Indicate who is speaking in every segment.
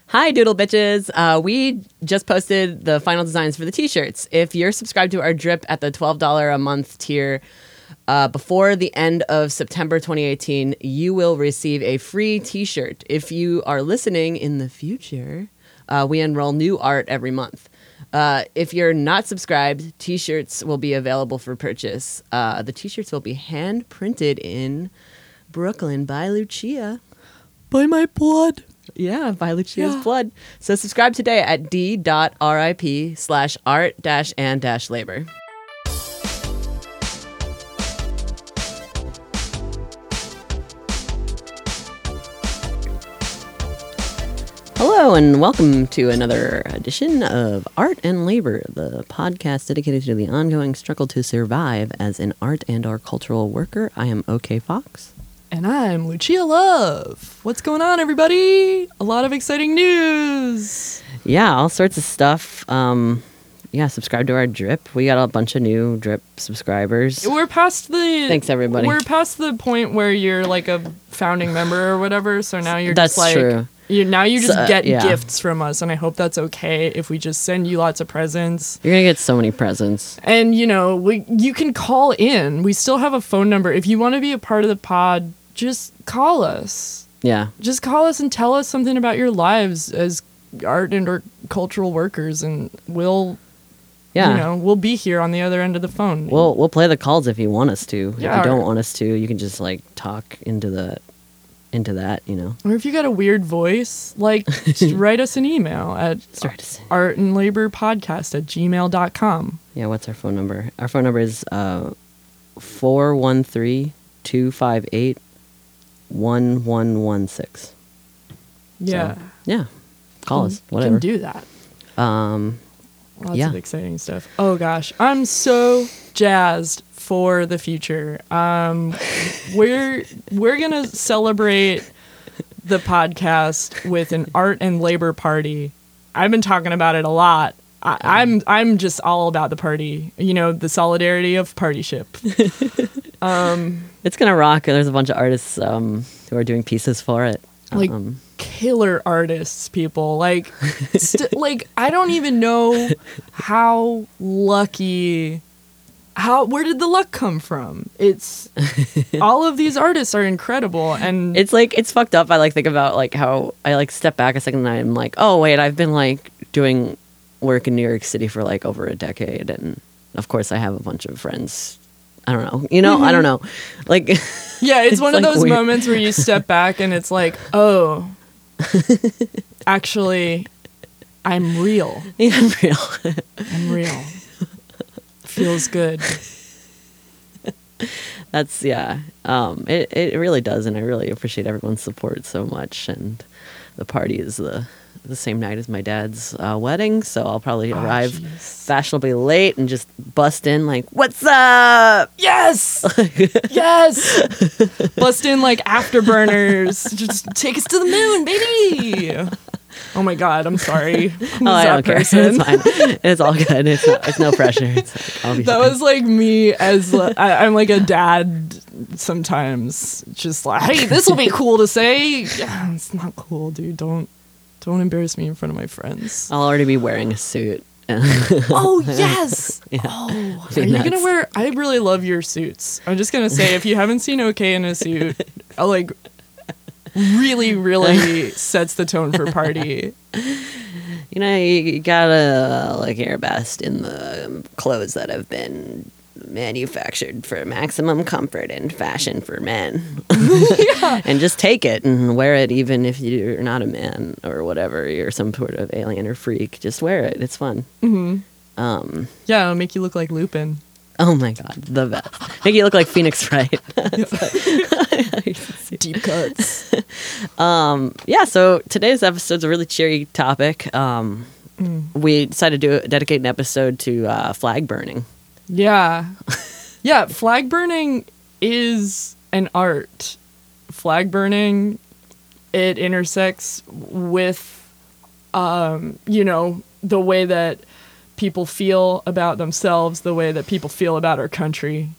Speaker 1: Hi, Doodle Bitches. We just posted the final designs for the t-shirts. If you're subscribed to our drip at the $12 a month tier before the end of September 2018, you will receive a free t-shirt. If you are listening in the future, we enroll new art every month. If you're not subscribed, t-shirts will be available for purchase. The t-shirts will be hand printed in Brooklyn by Lucia.
Speaker 2: By my blood.
Speaker 1: Yeah, by Lucia's blood. So subscribe today at d.rip/art-and-labor. Hello and welcome to another edition of Art and Labor, the podcast dedicated to the ongoing struggle to survive as an art and or cultural worker. I am OK Fox.
Speaker 2: And I'm Lucia Love. What's going on, everybody? A lot of exciting news.
Speaker 1: Yeah, all sorts of stuff. Subscribe to our drip. We got a bunch of new drip subscribers.
Speaker 2: We're past the...
Speaker 1: Thanks, everybody.
Speaker 2: We're past the point where you're like a founding member or whatever, so now you're
Speaker 1: That's
Speaker 2: just like...
Speaker 1: true.
Speaker 2: Now you just get gifts from us, and I hope that's okay if we just send you lots of presents.
Speaker 1: You're going to get so many presents.
Speaker 2: And, you can call in. We still have a phone number. If you want to be a part of the pod, just call us.
Speaker 1: Yeah.
Speaker 2: Just call us and tell us something about your lives as art and or cultural workers, and we'll be here on the other end of the phone.
Speaker 1: We'll play the calls if you want us to.
Speaker 2: Yeah,
Speaker 1: if you don't want us to, you can just like talk into that,
Speaker 2: Or if you got a weird voice, just write us an email at artandlaborpodcast@gmail.com.
Speaker 1: Yeah, what's our phone number? Our phone number is 413-258-1116.
Speaker 2: Yeah.
Speaker 1: So, yeah. Call us. Whatever.
Speaker 2: You can do that. Lots
Speaker 1: yeah.
Speaker 2: of exciting stuff. Oh gosh, I'm so jazzed for the future. We're gonna celebrate the podcast with an art and labor party. I've been talking about it a lot. I'm just all about the party. The solidarity of partyship.
Speaker 1: It's gonna rock. There's a bunch of artists who are doing pieces for it.
Speaker 2: Killer artists, people. I don't even know how lucky. Where did the luck come from? It's all of these artists are incredible, and
Speaker 1: it's fucked up. I think about how I step back a second and I'm like, oh wait, I've been doing work in New York City for over a decade, and of course I have a bunch of friends. I don't know,
Speaker 2: Mm-hmm.
Speaker 1: I don't know,
Speaker 2: yeah, it's one of those
Speaker 1: weird
Speaker 2: moments where you step back and it's oh, actually, I'm real.
Speaker 1: Yeah, I'm real.
Speaker 2: I'm real. Feels good.
Speaker 1: That's it really does, and I really appreciate everyone's support so much. And the party is the same night as my dad's wedding, so I'll probably arrive fashionably late and just bust in what's up?
Speaker 2: Yes. Yes. Bust in afterburners. Just take us to the moon, baby. Oh my God, I'm sorry.
Speaker 1: I don't care. It's fine. It's all good. It's no pressure. I'll be
Speaker 2: that
Speaker 1: fine.
Speaker 2: was me as I'm a dad sometimes. Just hey, this will be cool to say. Yeah, it's not cool, dude. Don't embarrass me in front of my friends.
Speaker 1: I'll already be wearing a suit.
Speaker 2: Oh yes.
Speaker 1: Yeah.
Speaker 2: Oh, are you gonna wear? I really love your suits. I'm just gonna say, if you haven't seen OK in a suit, really, really sets the tone for party.
Speaker 1: You gotta look your best in the clothes that have been manufactured for maximum comfort and fashion for men.
Speaker 2: Yeah.
Speaker 1: And just take it and wear it, even if you're not a man or whatever, you're some sort of alien or freak. Just wear it. It's fun.
Speaker 2: Mm-hmm. Yeah, it'll make you look like Lupin.
Speaker 1: Oh my God, the best. Make you look like Phoenix Wright.
Speaker 2: Deep cuts.
Speaker 1: So today's episode's a really cheery topic. We decided to dedicate an episode to flag burning.
Speaker 2: Yeah. Yeah, flag burning is an art. Flag burning, it intersects with, the way that people feel about themselves, the way that people feel about our country.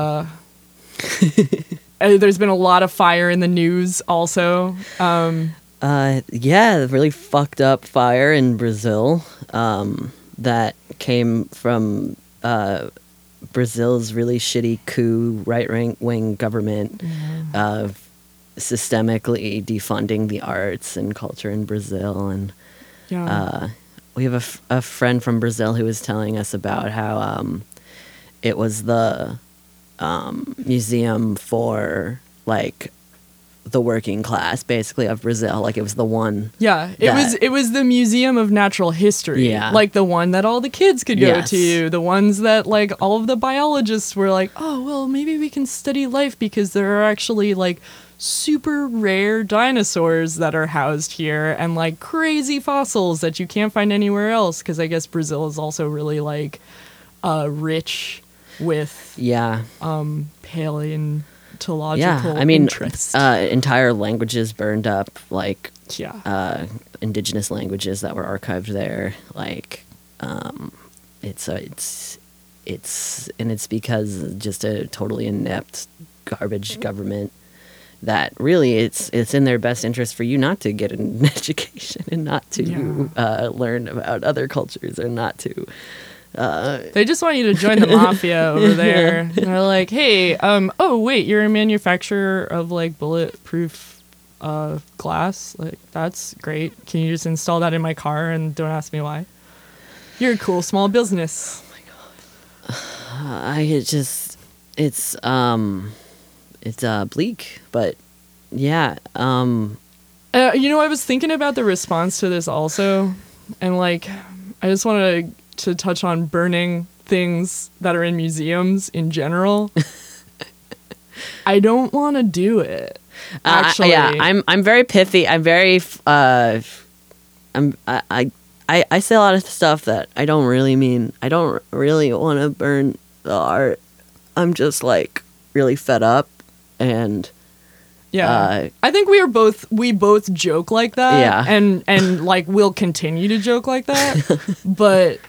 Speaker 2: There's been a lot of fire in the news also.
Speaker 1: Yeah, really fucked up fire in Brazil that came from Brazil's really shitty coup right-wing government of systemically defunding the arts and culture in Brazil. And we have a friend from Brazil who was telling us about how it was the museum for like the working class, basically, of Brazil. Like it was the one.
Speaker 2: Yeah, it was the Museum of Natural History.
Speaker 1: Yeah.
Speaker 2: Like the one that all the kids could go
Speaker 1: Yes.
Speaker 2: to. The ones that like all of the biologists were like, oh, well, maybe we can study life because there are actually like super rare dinosaurs that are housed here and like crazy fossils that you can't find anywhere else. Because I guess Brazil is also really rich with
Speaker 1: Yeah.
Speaker 2: paleontological
Speaker 1: Yeah. I mean,
Speaker 2: interest.
Speaker 1: entire languages burned up, like
Speaker 2: Yeah.
Speaker 1: indigenous languages that were archived there. Like, it's because just a totally inept garbage government that really it's in their best interest for you not to get an education and not to learn about other cultures or not to.
Speaker 2: They just want you to join the mafia over there. And they're like, hey, oh wait, you're a manufacturer of like bulletproof glass. Like that's great. Can you just install that in my car and don't ask me why? You're a cool small business.
Speaker 1: It's bleak, but yeah.
Speaker 2: I was thinking about the response to this also, and like, I just wanted to touch on burning things that are in museums in general. I don't want to do it. Actually,
Speaker 1: I'm very pithy. I'm very I say a lot of stuff that I don't really mean. I don't really want to burn the art. I'm just like really fed up, and
Speaker 2: I think we both joke like that.
Speaker 1: Yeah.
Speaker 2: and like we'll continue to joke like that. But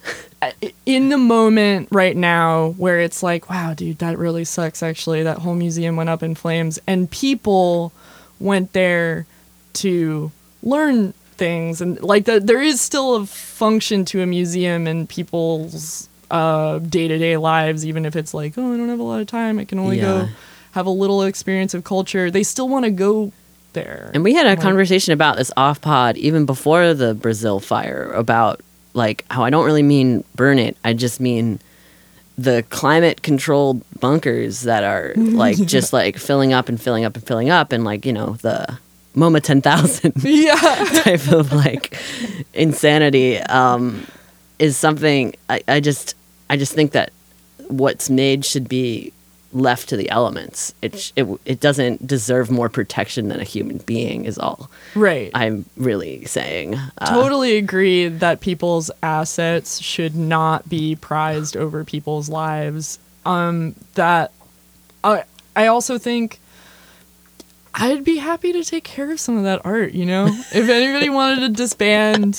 Speaker 2: in the moment right now where it's like, wow, dude, that really sucks. Actually, that whole museum went up in flames, and people went there to learn things, and like there is still a function to a museum in people's day-to-day lives, even if it's like, oh, I don't have a lot of time, I can only go have a little experience of culture. They still want to go there.
Speaker 1: And we had a conversation about this off pod even before the Brazil fire about like how I don't really mean burn it. I just mean the climate controlled bunkers that are like just like filling up and filling up and filling up, and like, you know, the MoMA 10,000 type of like insanity is something I just think that what's made should be left to the elements. It doesn't deserve more protection than a human being is all.
Speaker 2: Right.
Speaker 1: I'm really saying.
Speaker 2: Totally agree that people's assets should not be prized over people's lives. That I also think I'd be happy to take care of some of that art, you know? If anybody wanted to disband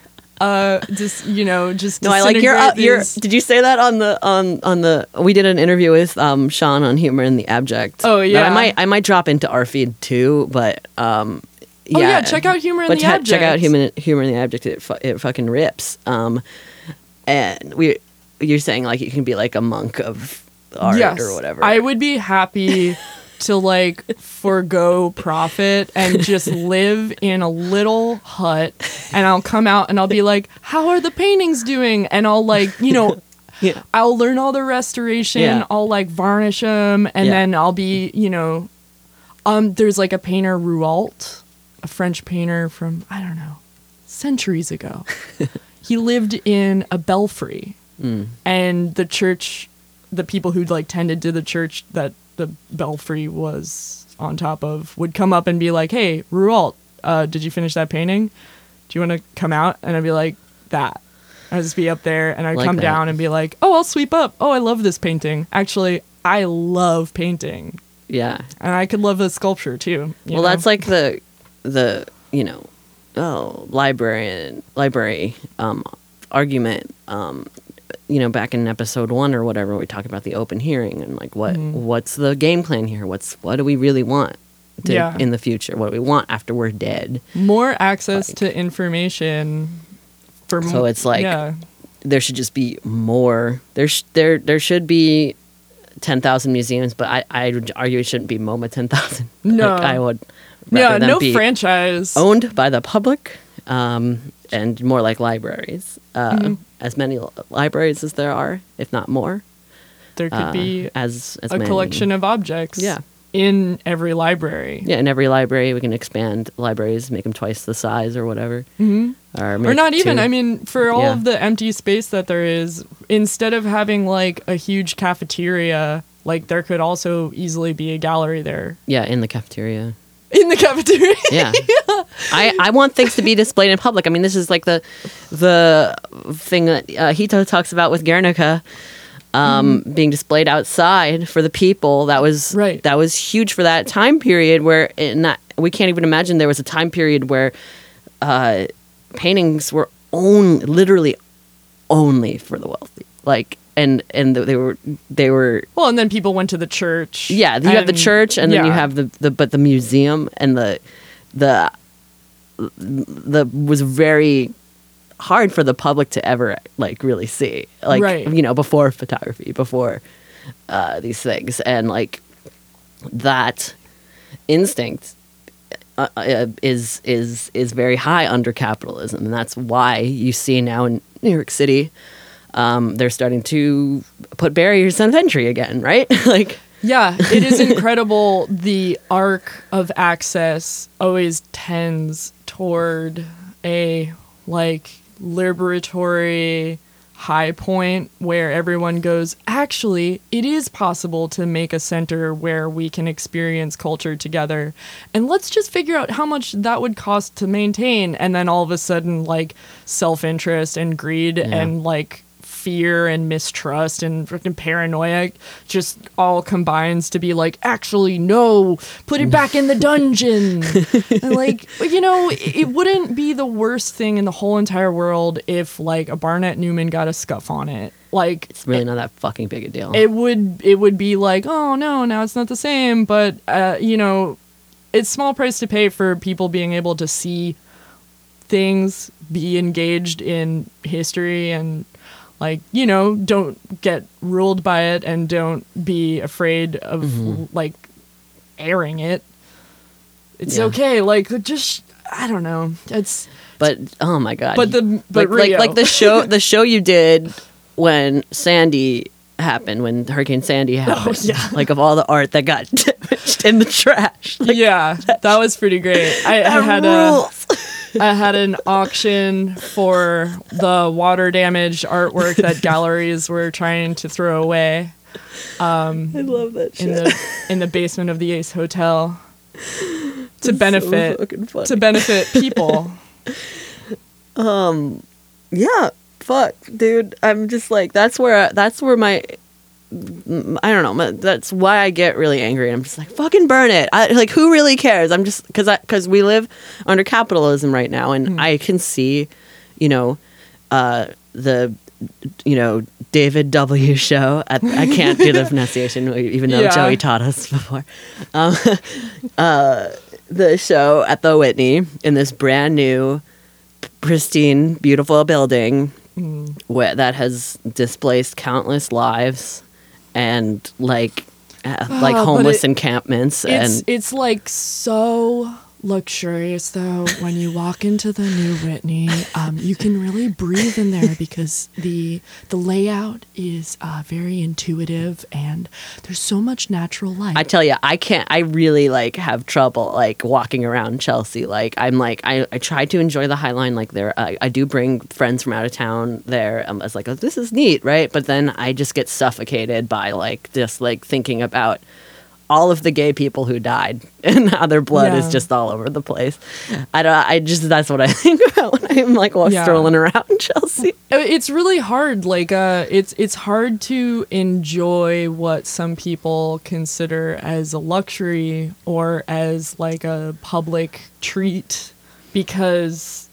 Speaker 2: just
Speaker 1: no, I like your did you say that on the we did an interview with Sean on Humor in the Abject.
Speaker 2: Oh yeah,
Speaker 1: I might drop into our feed too, but
Speaker 2: check out Humor in the Abject.
Speaker 1: Check out Humor in the Abject. It fucking rips. And you're saying like you can be like a monk of art or whatever.
Speaker 2: I would be happy to like forgo profit and just live in a little hut, and I'll come out and I'll be like, how are the paintings doing? And I'll like, I'll learn all the restoration.
Speaker 1: Yeah.
Speaker 2: I'll like varnish them, and then I'll be, there's like a painter, Rouault, a French painter from, I don't know, centuries ago. He lived in a belfry, and the church, the people who like tended to the church that the belfry was on top of would come up and be like, hey, Rouault, did you finish that painting? Do you want to come out? And I'd be like, that. I'd just be up there, and I'd come down and be like, oh, I'll sweep up. Oh, I love this painting. Actually, I love painting.
Speaker 1: Yeah.
Speaker 2: And I could love a sculpture too.
Speaker 1: Well, that's like the library argument. Back in episode 1 or whatever, we talked about the open hearing and like what's the game plan here? What do we really want? in the future, what we want after we're dead.
Speaker 2: More access to information.
Speaker 1: So it's like
Speaker 2: yeah.
Speaker 1: there should just be more. There should be 10,000 museums, but I would argue it shouldn't be MoMA 10,000.
Speaker 2: No.
Speaker 1: Like, I would rather them
Speaker 2: no
Speaker 1: be
Speaker 2: franchise
Speaker 1: owned by the public, and more like libraries. As many libraries as there are, if not more.
Speaker 2: There could be
Speaker 1: as
Speaker 2: a
Speaker 1: many.
Speaker 2: collection of objects.
Speaker 1: Yeah.
Speaker 2: In every library.
Speaker 1: Yeah, in every library, we can expand libraries, make them twice the size or whatever.
Speaker 2: Mm-hmm.
Speaker 1: Or
Speaker 2: not even.
Speaker 1: 2.
Speaker 2: I mean, for all
Speaker 1: Yeah.
Speaker 2: of the empty space that there is, instead of having like a huge cafeteria, like there could also easily be a gallery there.
Speaker 1: Yeah, in the cafeteria.
Speaker 2: In the cafeteria.
Speaker 1: Yeah. I want things to be displayed in public. I mean, this is like the thing that Hito talks about with Guernica. Being displayed outside for the people. That was
Speaker 2: right.
Speaker 1: That was huge for that time period where we can't even imagine there was a time period where paintings were literally only for the wealthy. Like and they were
Speaker 2: well, and then people went to the church.
Speaker 1: Yeah, you have the church, and then you have the museum, and the was very hard for the public to ever like really see, like
Speaker 2: right.
Speaker 1: Before photography, before these things, and like that instinct is very high under capitalism, and that's why you see now in New York City they're starting to put barriers on entry again, right? Like.
Speaker 2: Yeah, it is incredible. The arc of access always tends toward a like liberatory high point where everyone goes, actually, it is possible to make a center where we can experience culture together. And let's just figure out how much that would cost to maintain. And then all of a sudden, like, self-interest and greed and, like, fear and mistrust and freaking paranoia just all combines to be like, actually, no, put it back in the dungeon. And like, it wouldn't be the worst thing in the whole entire world if like a Barnett Newman got a scuff on it. Like,
Speaker 1: it's really not that fucking big a deal.
Speaker 2: It would be like, oh no, now it's not the same. But it's small price to pay for people being able to see things, be engaged in history, and like, don't get ruled by it, and don't be afraid of like airing it. It's okay. Like, just, I don't know.
Speaker 1: But oh my god.
Speaker 2: But Rio.
Speaker 1: like the show you did when Sandy happened, when Hurricane Sandy happened.
Speaker 2: Oh, yeah.
Speaker 1: Like, of all the art that got damaged in the trash. Like,
Speaker 2: yeah, that was pretty great. I had an auction for the water damaged artwork that galleries were trying to throw away.
Speaker 1: I love that shit.
Speaker 2: In the basement of the Ace Hotel to benefit people.
Speaker 1: Yeah, fuck, dude. I'm just like, that's where my, I don't know. That's why I get really angry. I'm just like, fucking burn it. Like, who really cares? I'm just because we live under capitalism right now, and I can see, the David W. show. I can't do the pronunciation, even though Joey taught us before. The show at the Whitney in this brand new, pristine, beautiful building that has displaced countless lives. And like homeless encampments,
Speaker 2: it's like so luxurious though. When you walk into the new Whitney, you can really breathe in there because the layout is very intuitive, and there's so much natural light.
Speaker 1: I tell you, I really like have trouble like walking around Chelsea. Like, I try to enjoy the High Line. Like, there, I do bring friends from out of town there. I was like, oh, this is neat, right? But then I just get suffocated by like just like thinking about all of the gay people who died and how their blood is just all over the place. That's what I think about when I'm like strolling around Chelsea.
Speaker 2: It's really hard. Like, it's hard to enjoy what some people consider as a luxury or as like a public treat, because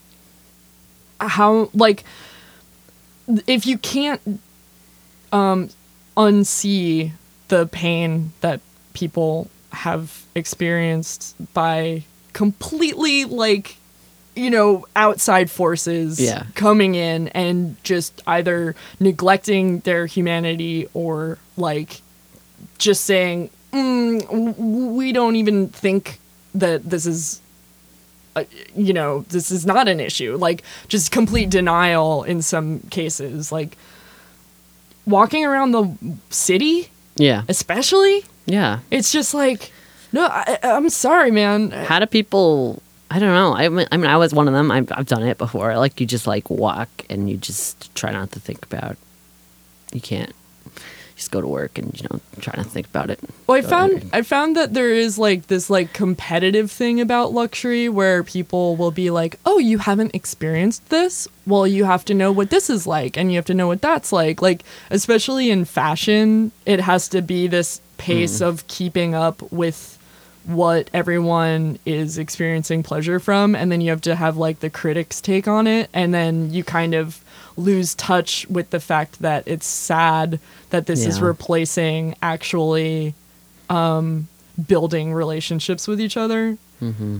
Speaker 2: if you can't unsee the pain that people have experienced by completely like, outside forces coming in and just either neglecting their humanity or like just saying, we don't even think that this is, this is not an issue. Like just complete denial in some cases, like walking around the city.
Speaker 1: Yeah.
Speaker 2: Especially.
Speaker 1: Yeah.
Speaker 2: It's just like, no, I'm sorry, man.
Speaker 1: How do people, I don't know. I mean, I was one of them. I've done it before. Like you just like walk and you just try not to think about, you can't just go to work and, try not to think about it.
Speaker 2: Well, I found that there is like this like competitive thing about luxury where people will be like, oh, you haven't experienced this? Well, you have to know what this is like and you have to know what that's like. Like, especially in fashion, it has to be this pace of keeping up with what everyone is experiencing pleasure from. And then you have to have like the critics take on it. And then you kind of lose touch with the fact that it's sad that this is replacing actually building relationships with each other. Mm-hmm.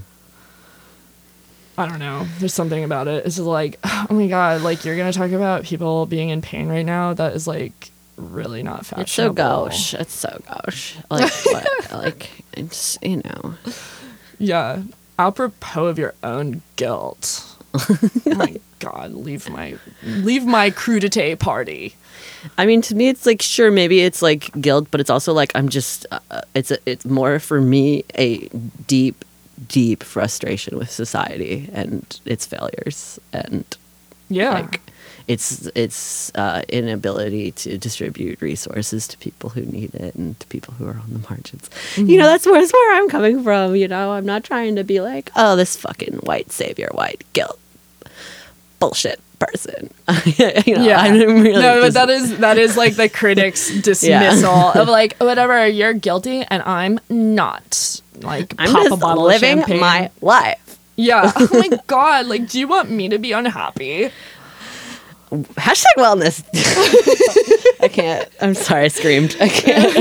Speaker 2: I don't know. There's something about it. It's just like, oh my God, like you're going to talk about people being in pain right now. That is like really not fashionable.
Speaker 1: It's so gauche. It's so gauche. Like, what? Like, it's,
Speaker 2: Yeah. Apropos of your own guilt. Oh my God, leave my crudité party.
Speaker 1: I mean, to me, it's like, sure, maybe it's like guilt, but it's also like, I'm just, it's more for me a deep, deep frustration with society and its failures. And like, it's inability to distribute resources to people who need it and to people who are on the margins. Mm-hmm. That's where I'm coming from. I'm not trying to be like, oh, this fucking white savior, white guilt bullshit person. I didn't really.
Speaker 2: No, but that is like the critics' dismissal of like, whatever, you're guilty and I'm not. Like,
Speaker 1: I'm
Speaker 2: pop
Speaker 1: just
Speaker 2: a bottle
Speaker 1: living
Speaker 2: of champagne.
Speaker 1: my life.
Speaker 2: Yeah. Oh my God. Like, do you want me to be unhappy?
Speaker 1: Hashtag wellness. I can't. I'm sorry, I screamed. I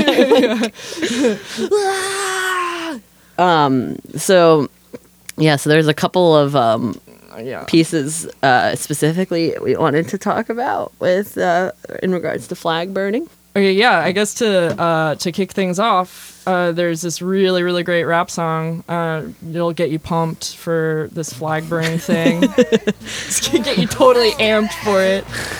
Speaker 1: can't. So there's a couple of pieces specifically we wanted to talk about with in regards to flag burning.
Speaker 2: Okay, yeah, I guess to kick things off, there's this really, really great rap song. It'll get you pumped for this flag burning thing. It's gonna get you totally amped for it.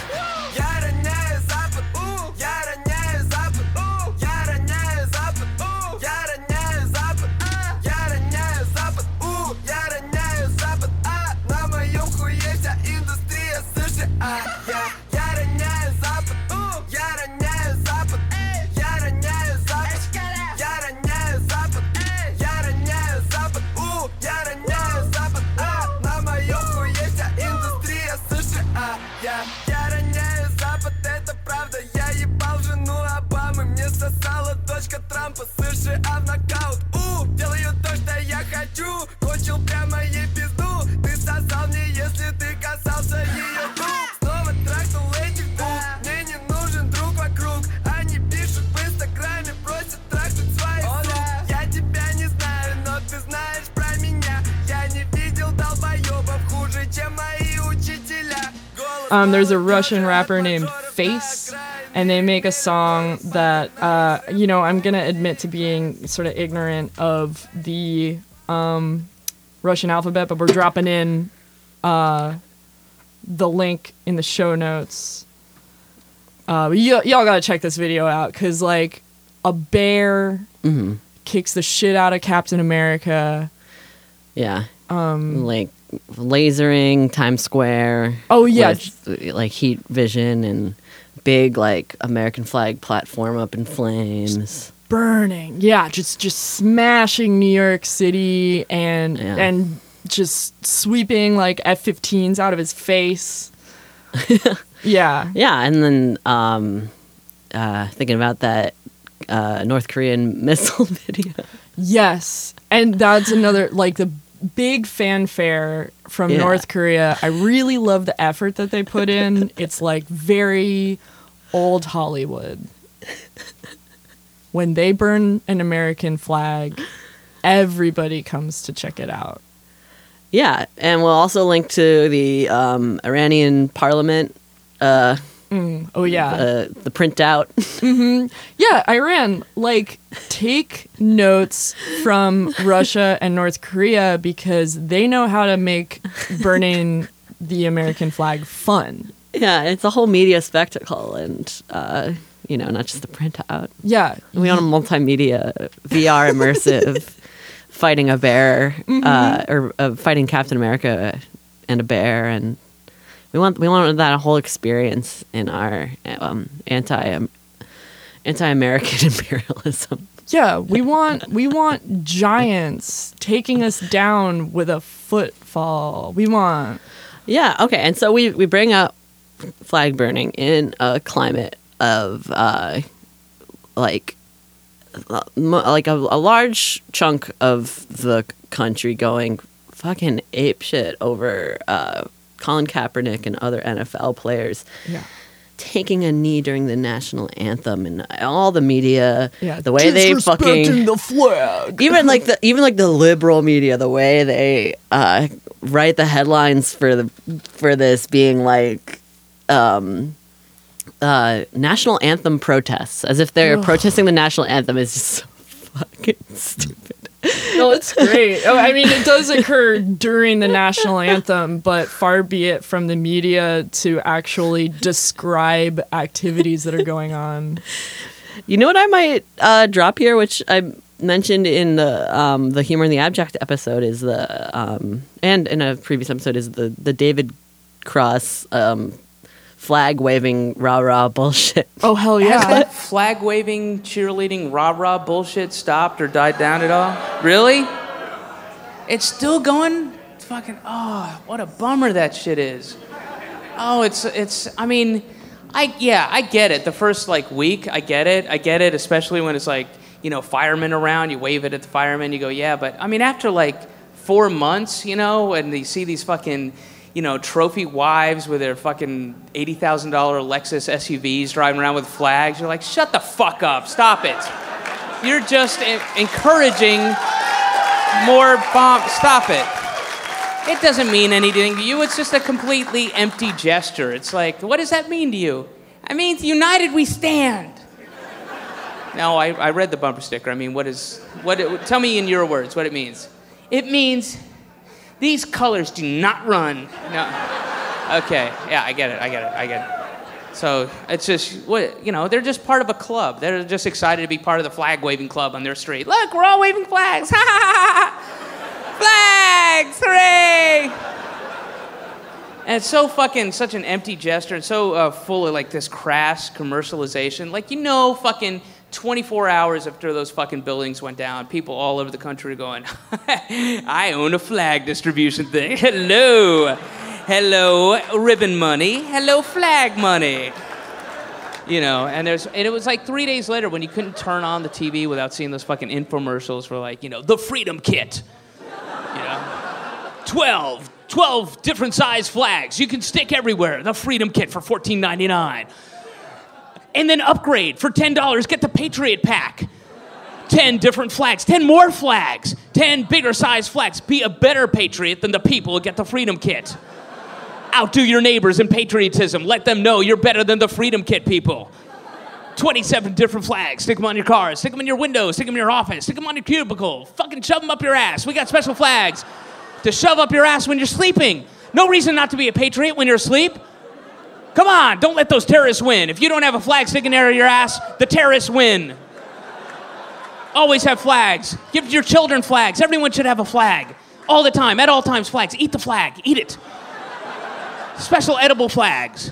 Speaker 3: Трампа США в нокаут. Делаю то, что я хочу. Кончил прямо ей пизду. Ты сосал мне, если ты касался ее губ. Снова трахнул этих двух. Мне не нужен друг вокруг. Они пишут в инстаграме, просят трахнуть своих сук. Я тебя не знаю, но ты знаешь про меня. Я не видел долбоебов хуже, чем мои учителя.
Speaker 2: There's a Russian rapper named Face. And they make a song that, I'm going to admit to being sort of ignorant of the Russian alphabet, but we're dropping in the link in the show notes. Y'all got to check this video out because, like, a bear kicks the shit out of Captain America.
Speaker 1: Yeah. Like, lasering Times Square.
Speaker 2: Oh, yeah.
Speaker 1: With, like, heat vision and big like American flag platform up in flames,
Speaker 2: burning. Yeah, just smashing New York City and just sweeping like F-15s out of his face. Yeah, and
Speaker 1: then thinking about that North Korean missile video.
Speaker 2: Yes, and that's another like the big fanfare from North Korea. I really love the effort that they put in. It's like very old Hollywood. when they burn an American flag, everybody comes to check it out.
Speaker 1: Yeah, and we'll also link to the Iranian parliament.
Speaker 2: Oh yeah,
Speaker 1: The printout.
Speaker 2: yeah. Iran, like, take notes from Russia and North Korea because they know how to make burning the American flag fun.
Speaker 1: Yeah, it's a whole media spectacle, and not just the printout.
Speaker 2: Yeah,
Speaker 1: We want a multimedia, VR immersive, fighting a bear, or fighting Captain America and a bear, and we want that whole experience in our anti-American imperialism.
Speaker 2: yeah. We want giants taking us down with a footfall. We want.
Speaker 1: Yeah, okay, and so we bring up flag burning in a climate of like a large chunk of the country going fucking apeshit over Colin Kaepernick and other NFL players
Speaker 2: Yeah.
Speaker 1: taking a knee during the national anthem, and all the media,
Speaker 2: Yeah,
Speaker 1: the way they fucking
Speaker 2: the flag.
Speaker 1: even like the liberal media, the way they write the headlines for this being like national anthem protests, as if they're protesting the national anthem, is just so fucking stupid.
Speaker 2: No, it's great. Oh, I mean, it does occur during the national anthem, but far be it from the media to actually describe activities that are going on.
Speaker 1: You know what I might drop here, which I mentioned in the Humor in the Abject episode, is and in a previous episode, is the David Cross flag waving rah rah bullshit.
Speaker 2: Oh, hell
Speaker 4: Has
Speaker 2: yeah.
Speaker 4: that flag waving, cheerleading, rah rah bullshit stopped or died down at all? Really? It's still going? It's fucking, oh, what a bummer that shit is. Oh, I mean, I get it. The first week, I get it, especially when it's firemen around, you wave it at the firemen, you go, yeah, but I mean, after 4 months, and you see these fucking, trophy wives with their fucking $80,000 Lexus SUVs driving around with flags. You're like, shut the fuck up. Stop it. You're just encouraging more bombs. Stop it. It doesn't mean anything to you. It's just a completely empty gesture. It's like, what does that mean to you? It means united we stand. No, I read the bumper sticker. I mean, tell me in your words what it means. It means these colors do not run. No. Okay. Yeah, I get it. So it's just, they're just part of a club. They're just excited to be part of the flag waving club on their street. Look, we're all waving flags. Ha ha ha ha. Flags, hooray! And it's so fucking such an empty gesture. It's so full of this crass commercialization. Fucking 24 hours after those fucking buildings went down, people all over the country are going, I own a flag distribution thing. Hello, ribbon money. Hello, flag money. And it was 3 days later when you couldn't turn on the TV without seeing those fucking infomercials for the Freedom Kit. 12 different size flags you can stick everywhere. The Freedom Kit for $14.99. And then upgrade for $10, get the Patriot Pack. 10 different flags, 10 more flags, 10 bigger size flags. Be a better patriot than the people who get the Freedom Kit. Outdo your neighbors in patriotism. Let them know you're better than the Freedom Kit people. 27 different flags. Stick them on your cars, stick them in your windows, stick them in your office, stick them on your cubicle. Fucking shove them up your ass. We got special flags to shove up your ass when you're sleeping. No reason not to be a patriot when you're asleep. Come on, don't let those terrorists win. If you don't have a flag sticking there in your ass, the terrorists win. Always have flags. Give your children flags. Everyone should have a flag. All the time, at all times, flags. Eat the flag, eat it. Special edible flags.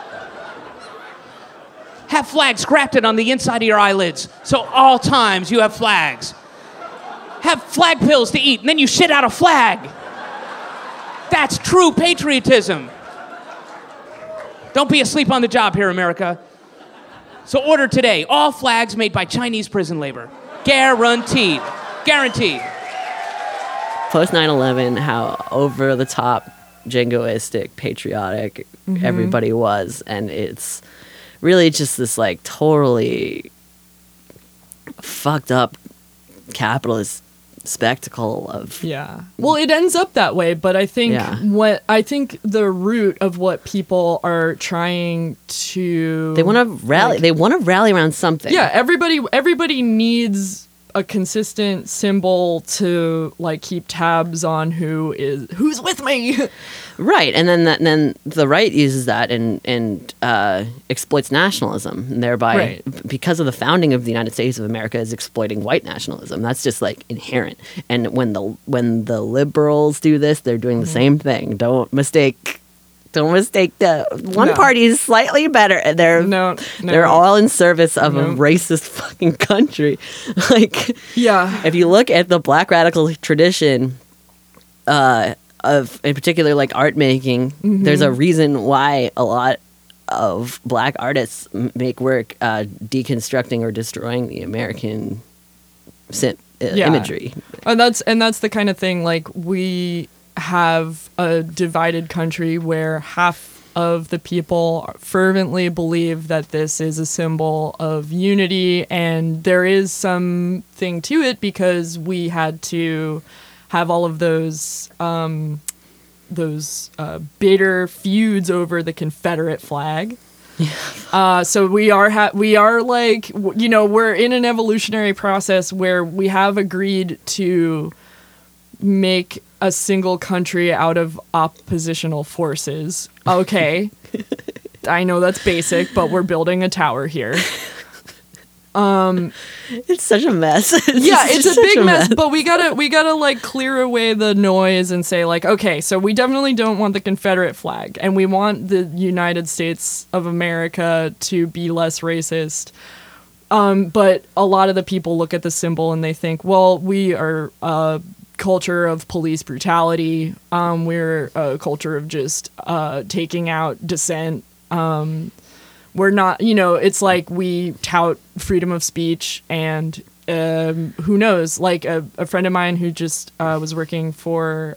Speaker 4: Have flags grafted on the inside of your eyelids, so all times you have flags. Have flag pills to eat, and then you shit out a flag. That's true patriotism. Don't be asleep on the job here, America. So order today all flags made by Chinese prison labor. Guaranteed. Guaranteed.
Speaker 1: Post 9/11, how over the top, jingoistic, patriotic everybody was, and it's really just this totally fucked up capitalist spectacle of
Speaker 2: Yeah. Well, it ends up that way, but I think the root of what people are trying to
Speaker 1: they want to rally. They want to rally around something.
Speaker 2: Yeah, everybody needs a consistent symbol to like keep tabs on who's with me.
Speaker 1: Right, and then the right uses that and exploits nationalism, and thereby, because of the founding of the United States of America, is exploiting white nationalism. That's just like inherent. And when the liberals do this, they're doing the same thing. Don't mistake the one party is slightly better. They're all in service of a racist fucking country. Like,
Speaker 2: yeah,
Speaker 1: if you look at the Black radical tradition, of in particular like art making, there's a reason why a lot of Black artists make work deconstructing or destroying the American imagery.
Speaker 2: And that's the kind of thing, like, we have a divided country where half of the people fervently believe that this is a symbol of unity, and there is something to it because we had to have all of those bitter feuds over the Confederate flag. So we are like, you know, we're in an evolutionary process where we have agreed to make a single country out of oppositional forces. Okay. I know that's basic, but we're building a tower here.
Speaker 1: It's such a mess.
Speaker 2: It's a big mess, but we gotta like clear away the noise and say like, okay, so we definitely don't want the Confederate flag, and we want the United States of America to be less racist. But a lot of the people look at the symbol and they think, well, we are a culture of police brutality. We're a culture of just taking out dissent. We're not, you know, it's like we tout freedom of speech, and who knows, like a friend of mine who just was working for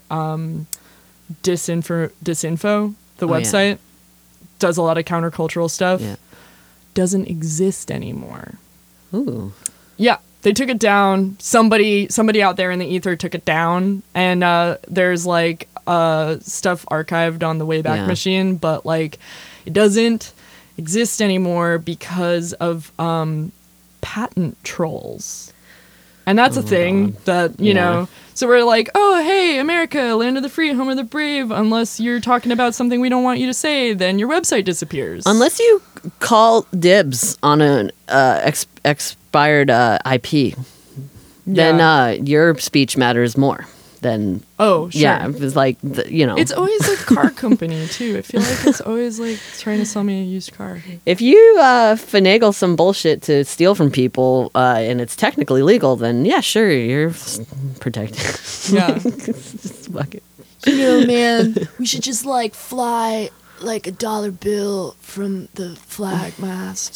Speaker 2: Disinfo, the website, does a lot of countercultural stuff, doesn't exist anymore.
Speaker 1: Ooh.
Speaker 2: Yeah, they took it down. Somebody out there in the ether took it down, and there's like stuff archived on the Wayback Machine, but like it doesn't exist anymore because of patent trolls. And that's a thing that, you know, so we're like, oh, hey, America, land of the free, home of the brave. Unless you're talking about something we don't want you to say, then your website disappears.
Speaker 1: Unless you call dibs on an expired IP, then your speech matters more than...
Speaker 2: Oh, sure.
Speaker 1: Yeah, it's like, you know...
Speaker 2: It's always a car company, too. I feel like it's always like trying to sell me a used car.
Speaker 1: If you finagle some bullshit to steal from people and it's technically legal, then yeah, sure, you're protected.
Speaker 2: Yeah.
Speaker 1: Fuck it.
Speaker 5: You know, man, we should just like fly like $1 bill from the flag mast.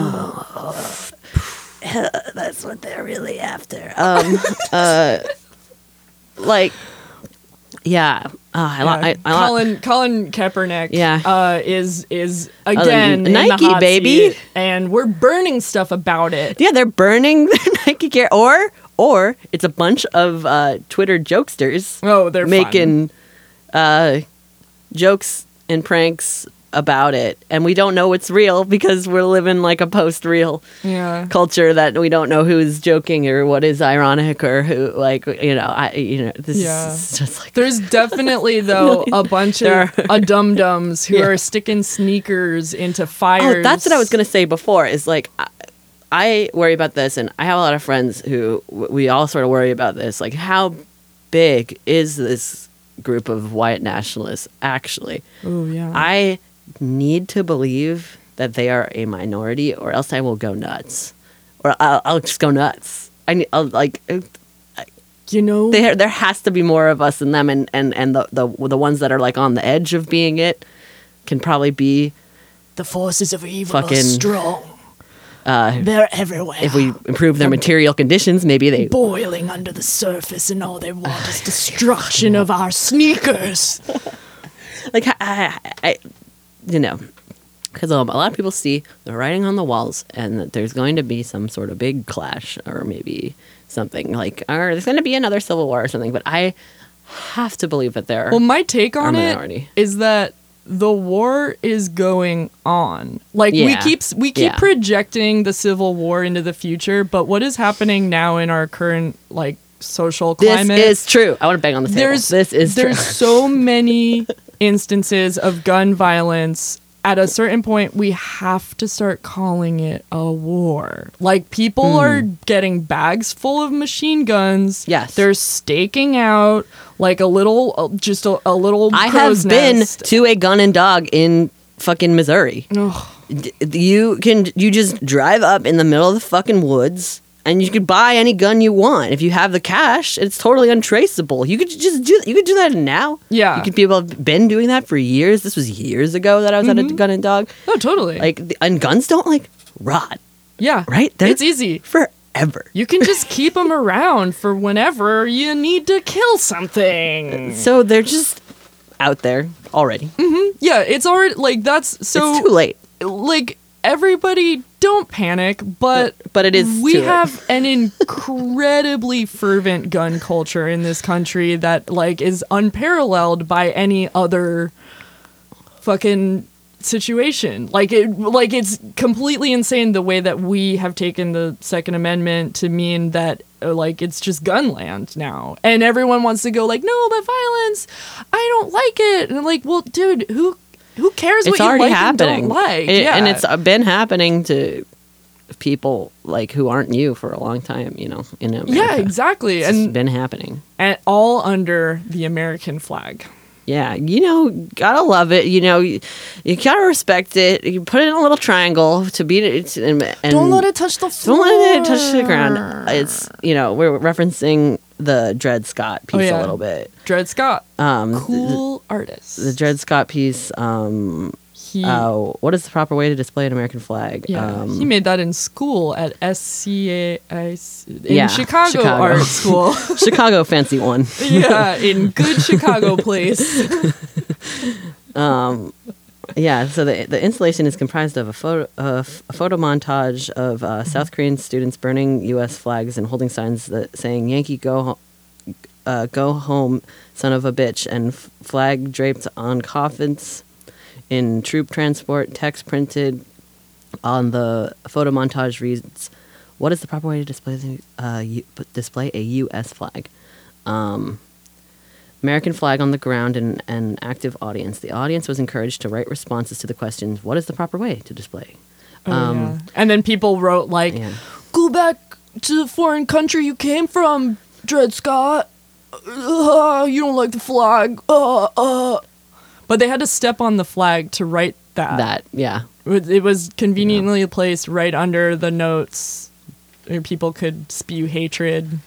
Speaker 1: That's what they're really after. Like, yeah.
Speaker 2: Colin Kaepernick is again
Speaker 1: Nike,
Speaker 2: in the hot
Speaker 1: baby
Speaker 2: seat, and we're burning stuff about it.
Speaker 1: Yeah, they're burning their Nike gear, or it's a bunch of Twitter jokesters.
Speaker 2: Oh, they're
Speaker 1: making jokes and pranks about it, and we don't know what's real because we're living like a post-real culture that we don't know who's joking or what is ironic or who, like, this is just like...
Speaker 2: There's definitely though a bunch of dum-dums who are sticking sneakers into fires.
Speaker 1: Oh, that's what I was gonna say before, is like I worry about this, and I have a lot of friends who we all sort of worry about this, like how big is this group of white nationalists actually?
Speaker 2: Oh yeah.
Speaker 1: I need to believe that they are a minority, or else I will go nuts, or I'll just go nuts.
Speaker 2: You know,
Speaker 1: there has to be more of us than them, and the ones that are like on the edge of being it can probably be
Speaker 5: the forces of evil
Speaker 1: fucking
Speaker 5: are strong. They're everywhere.
Speaker 1: If we improve their material conditions, maybe they
Speaker 5: boiling under the surface, and all they want is destruction of our sneakers.
Speaker 1: Like I because a lot of people see the writing on the walls and that there's going to be some sort of big clash or maybe something like, or there's going to be another civil war or something. But I have to believe that there
Speaker 2: Well, my take
Speaker 1: are
Speaker 2: on it
Speaker 1: minority.
Speaker 2: is that the war is going on. Like we
Speaker 1: Yeah.
Speaker 2: keep
Speaker 1: Yeah.
Speaker 2: projecting the Civil War into the future, but what is happening now in our current like social
Speaker 1: This
Speaker 2: climate?
Speaker 1: is true. I want to bang on the table. This is true.
Speaker 2: There's so many instances of gun violence. At a certain point, we have to start calling it a war. Like, people are getting bags full of machine guns.
Speaker 1: Yes.
Speaker 2: They're staking out like a little, just a little
Speaker 1: I
Speaker 2: crow's
Speaker 1: have been
Speaker 2: nest.
Speaker 1: to a gun and dog in fucking Missouri.
Speaker 2: Ugh.
Speaker 1: You just drive up in the middle of the fucking woods and you could buy any gun you want. If you have the cash, it's totally untraceable. You could just do that now.
Speaker 2: Yeah.
Speaker 1: You could, people have been doing that for years. This was years ago that I was at a gun and dog.
Speaker 2: Oh, totally.
Speaker 1: Like, and guns don't like rot,
Speaker 2: yeah.
Speaker 1: right?
Speaker 2: It's easy.
Speaker 1: Forever.
Speaker 2: You can just keep them around for whenever you need to kill something.
Speaker 1: So they're just out there already.
Speaker 2: Yeah, it's already, like, that's so...
Speaker 1: It's too late.
Speaker 2: Like, everybody don't panic, but
Speaker 1: But it is
Speaker 2: we
Speaker 1: too late.
Speaker 2: have an incredibly fervent gun culture in this country that like is unparalleled by any other fucking situation. Like it's completely insane the way that we have taken the Second Amendment to mean that like it's just gun land now, and everyone wants to go like, no, but violence, I don't like it. And I'm like, well, dude, who cares what
Speaker 1: It's
Speaker 2: you
Speaker 1: already
Speaker 2: like
Speaker 1: happening.
Speaker 2: and don't like?
Speaker 1: And it's been happening to people like who aren't you for a long time, in America.
Speaker 2: yeah, exactly,
Speaker 1: It's
Speaker 2: and
Speaker 1: been happening.
Speaker 2: all under the American flag.
Speaker 1: Yeah, gotta love it. You gotta respect it. You put it in a little triangle to beat it, and
Speaker 5: Don't let it touch the floor.
Speaker 1: Don't let it touch the ground. It's we're referencing the Dred Scott piece
Speaker 2: yeah.
Speaker 1: a little bit.
Speaker 2: Dred Scott,
Speaker 1: The
Speaker 2: cool artist.
Speaker 1: Dred Scott piece.
Speaker 2: He
Speaker 1: What is the proper way to display an American flag?
Speaker 2: he made that in school at SCAIC in
Speaker 1: Yeah,
Speaker 2: Chicago
Speaker 1: Chicago.
Speaker 2: Art School.
Speaker 1: Chicago fancy one.
Speaker 2: Yeah, in good Chicago place.
Speaker 1: Yeah, so the installation is comprised of a photo montage of South Korean students burning U.S. flags and holding signs that saying "Yankee go home, son of a bitch," and flag draped on coffins. In troop transport, text printed on the photo montage reads, "What is the proper way to display a U.S. flag?" American flag on the ground and an active audience. The audience was encouraged to write responses to the questions, what is the proper way to display?
Speaker 2: Yeah. And then people wrote like,
Speaker 1: Yeah.
Speaker 5: Go back to the foreign country you came from, Dred Scott. You don't like the flag.
Speaker 2: but they had to step on the flag to write that.
Speaker 1: Yeah.
Speaker 2: It was conveniently placed right under the notes where people could spew hatred.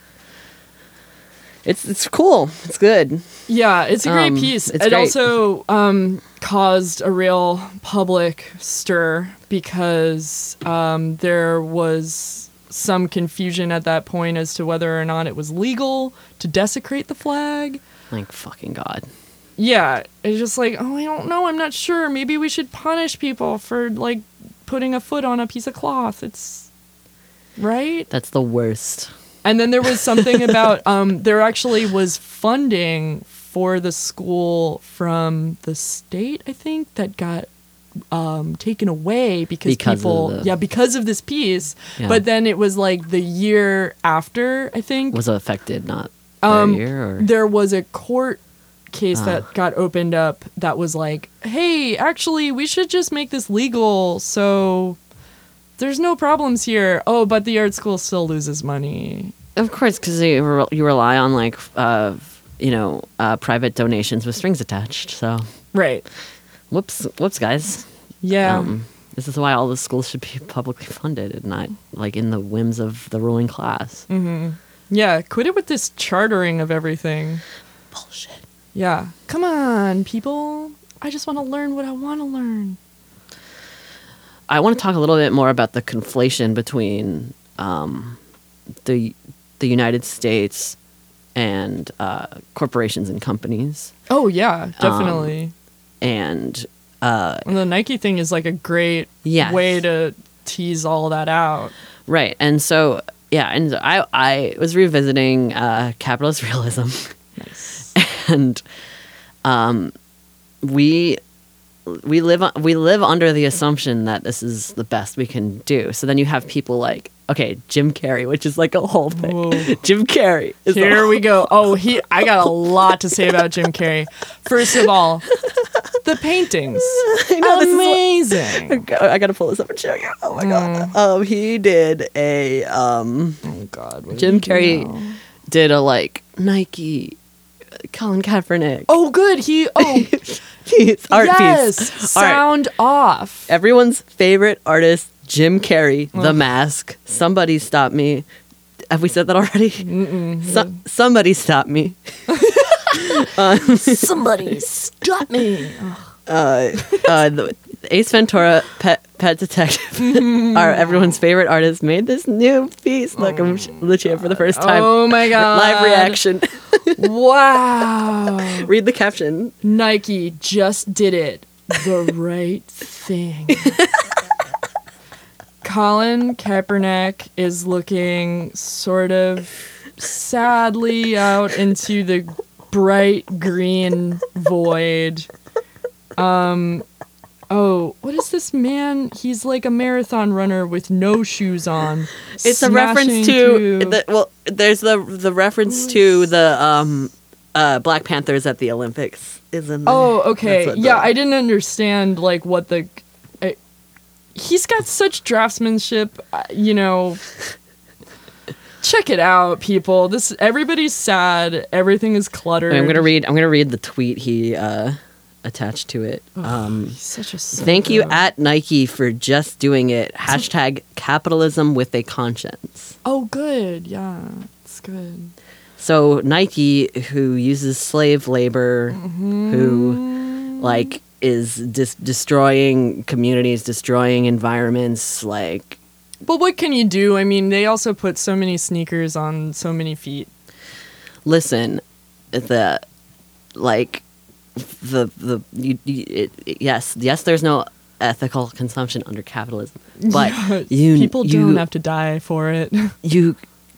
Speaker 1: It's cool. It's good.
Speaker 2: Yeah, it's a great piece.
Speaker 1: it's
Speaker 2: It
Speaker 1: great.
Speaker 2: also caused a real public stir because there was some confusion at that point as to whether or not it was legal to desecrate the flag.
Speaker 1: Like, fucking God.
Speaker 2: Yeah, it's just like, oh, I don't know, I'm not sure. Maybe we should punish people for like putting a foot on a piece of cloth. It's right.
Speaker 1: That's the worst.
Speaker 2: And then there was something about there actually was funding for the school from the state, I think, that got taken away because because of this piece.
Speaker 1: Yeah.
Speaker 2: But then it was like the year after, I think,
Speaker 1: Was affected, not their year, or?
Speaker 2: there was a court case that got opened up that was like, hey, actually, we should just make this legal so there's no problems here. Oh, but the art school still loses money.
Speaker 1: Of course, because you rely on, like, private donations with strings attached. So,
Speaker 2: Right.
Speaker 1: whoops, guys.
Speaker 2: Yeah.
Speaker 1: This is why all the schools should be publicly funded and not, like, in the whims of the ruling class.
Speaker 2: Yeah, quit it with this chartering of everything.
Speaker 1: Bullshit.
Speaker 2: Yeah. Come on, people. I just want to learn what I want to learn.
Speaker 1: I want to talk a little bit more about the conflation between the United States and corporations and companies,
Speaker 2: Oh, yeah, definitely.
Speaker 1: and
Speaker 2: And the Nike thing is like a great
Speaker 1: Yes.
Speaker 2: way to tease all that out.
Speaker 1: Right. And so, yeah, and I was revisiting capitalist realism.
Speaker 2: Nice.
Speaker 1: And we live under the assumption that this is the best we can do. So then you have people like, okay, Jim Carrey, which is like a whole thing.
Speaker 2: Whoa.
Speaker 1: Jim Carrey. Is
Speaker 2: Here we go. Oh, I got a lot to say about Jim Carrey. First of all, the paintings.
Speaker 1: know, this is what-
Speaker 2: Amazing.
Speaker 1: I gotta pull this up and show you. Oh my god. He did a
Speaker 2: Oh God. what
Speaker 1: Jim
Speaker 2: did he
Speaker 1: Carrey
Speaker 2: do now?
Speaker 1: did a like Nike Colin Kaepernick.
Speaker 2: Oh, good.
Speaker 1: It's art
Speaker 2: yes.
Speaker 1: piece. Art.
Speaker 2: Sound off.
Speaker 1: Everyone's favorite artist, Jim Carrey, The Mask. Somebody stop me. Have we said that already? Somebody stop me.
Speaker 5: Somebody stop me.
Speaker 1: The Ace Ventura, Pet Detective, are everyone's favorite artist, made this new piece. Look, I'm Lucia for the first time.
Speaker 2: Oh my God.
Speaker 1: Live reaction.
Speaker 2: Wow.
Speaker 1: Read the caption.
Speaker 2: Nike just did it. The right thing. Colin Kaepernick is looking sort of sadly out into the bright green void. Oh, what is this man? He's like a marathon runner with no shoes on.
Speaker 1: It's a reference
Speaker 2: smashing
Speaker 1: to
Speaker 2: through-
Speaker 1: there's the reference to the Black Panthers at the Olympics. Is in there.
Speaker 2: Oh,
Speaker 1: That's
Speaker 2: okay.
Speaker 1: what
Speaker 2: Yeah,
Speaker 1: the-
Speaker 2: I didn't understand like what the. He's got such draftsmanship, you know. Check it out, people. Everybody's sad. Everything is cluttered.
Speaker 1: I'm gonna read the tweet he attached to it.
Speaker 2: He's such a.
Speaker 1: Thank you
Speaker 2: psycho.
Speaker 1: at Nike for just doing it. Hashtag capitalism with a conscience.
Speaker 2: Oh, good. Yeah, it's good.
Speaker 1: So Nike, who uses slave labor,
Speaker 2: Mm-hmm.
Speaker 1: who like is destroying communities, destroying environments, like
Speaker 2: But what can you do? I mean, they also put so many sneakers on so many feet.
Speaker 1: listen, yes, there's no ethical consumption under capitalism, but
Speaker 2: People don't have to die for it.
Speaker 1: you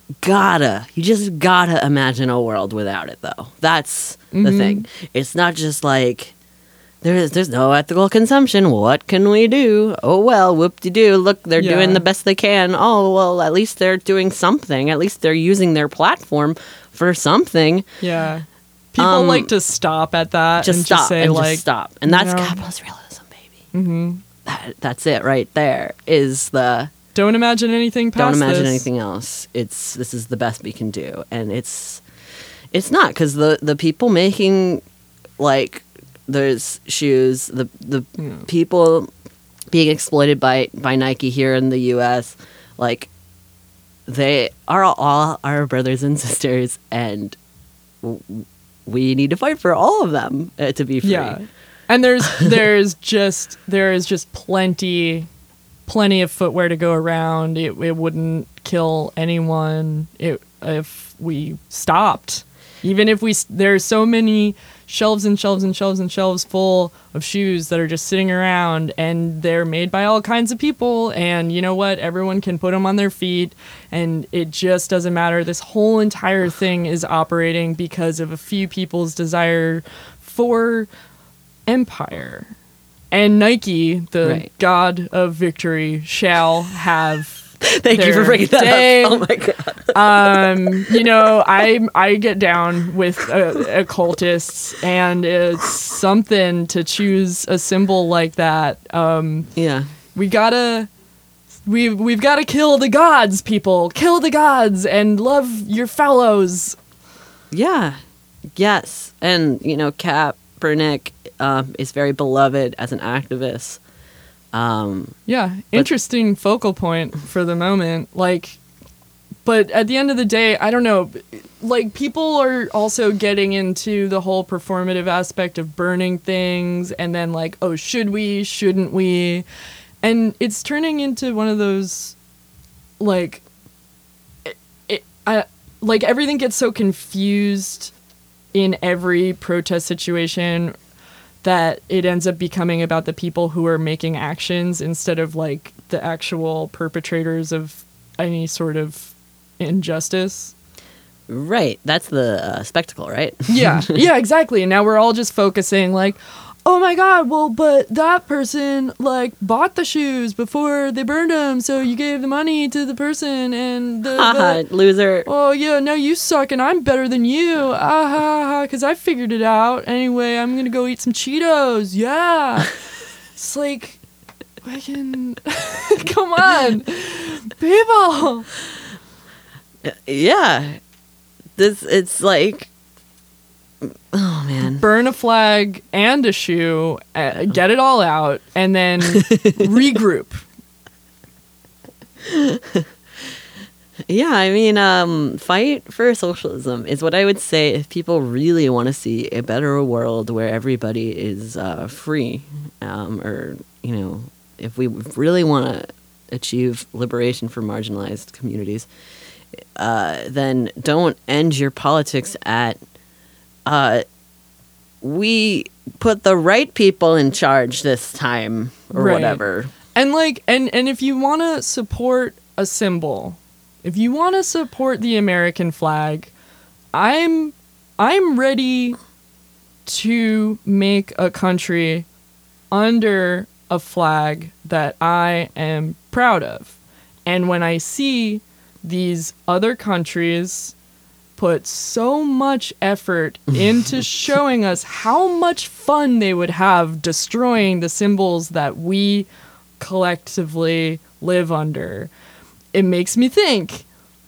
Speaker 1: just gotta imagine a world without it, though. That's the
Speaker 2: Mm-hmm.
Speaker 1: thing. It's not just like there's no ethical consumption. What can we do? Oh well, whoop-de-doo. Look, they're
Speaker 2: Yeah.
Speaker 1: doing the best they can. Oh well, at least they're doing something. At least they're using their platform for something.
Speaker 2: Yeah. People like to stop at that
Speaker 1: Just
Speaker 2: and
Speaker 1: stop
Speaker 2: just say
Speaker 1: and
Speaker 2: like,
Speaker 1: just stop, and that's
Speaker 2: you know,
Speaker 1: capitalist realism, baby. Mm-hmm. That's it right there. Is the
Speaker 2: don't imagine anything past
Speaker 1: don't imagine
Speaker 2: this.
Speaker 1: anything else. This is the best we can do, and it's not because the people making like those shoes, the people being exploited by Nike here in the U.S. like they are all our brothers and sisters, and we need to fight for all of them to be free.
Speaker 2: Yeah. And there is just plenty of footwear to go around. It wouldn't kill anyone if we stopped. Even if there's so many shelves and shelves and shelves and shelves full of shoes that are just sitting around, and they're made by all kinds of people, and you know what? Everyone can put them on their feet, and it just doesn't matter. This whole entire thing is operating because of a few people's desire for empire. And Nike, the
Speaker 1: Right.
Speaker 2: god of victory, shall have.
Speaker 1: Thank you for
Speaker 2: their
Speaker 1: bringing that
Speaker 2: day.
Speaker 1: up. Oh my god.
Speaker 2: You know, I get down with occultists, and it's something to choose a symbol like that.
Speaker 1: Yeah.
Speaker 2: We've got to kill the gods, people. Kill the gods and love your fellows.
Speaker 1: Yeah. Yes. And you know, Kaepernick is very beloved as an activist.
Speaker 2: Yeah, interesting focal point for the moment. Like, but at the end of the day, I don't know. Like, people are also getting into the whole performative aspect of burning things, and then like, oh, should we? Shouldn't we? And it's turning into one of those, like, like everything gets so confused in every protest situation. that it ends up becoming about the people who are making actions instead of like the actual perpetrators of any sort of injustice.
Speaker 1: Right. That's the spectacle, right?
Speaker 2: Yeah, yeah, exactly. And now we're all just focusing like, oh my God, well, but that person like bought the shoes before they burned them, so you gave the money to the person and the
Speaker 1: Loser.
Speaker 2: oh yeah, now you suck and I'm better than you. Ah ha ha, because I figured it out. Anyway, I'm gonna go eat some Cheetos. Yeah. It's like, fucking, come on, people.
Speaker 1: Yeah. It's like, oh man.
Speaker 2: Burn a flag and a shoe, get it all out, and then regroup.
Speaker 1: Yeah, I mean, fight for socialism is what I would say if people really want to see a better world where everybody is free, or, you know, if we really want to achieve liberation for marginalized communities, then don't end your politics at we put the right people in charge this time or
Speaker 2: Right.
Speaker 1: whatever.
Speaker 2: And like, and if you want to support a symbol, if you want to support the American flag, I'm ready to make a country under a flag that I am proud of. And when I see these other countries put so much effort into showing us how much fun they would have destroying the symbols that we collectively live under, it makes me think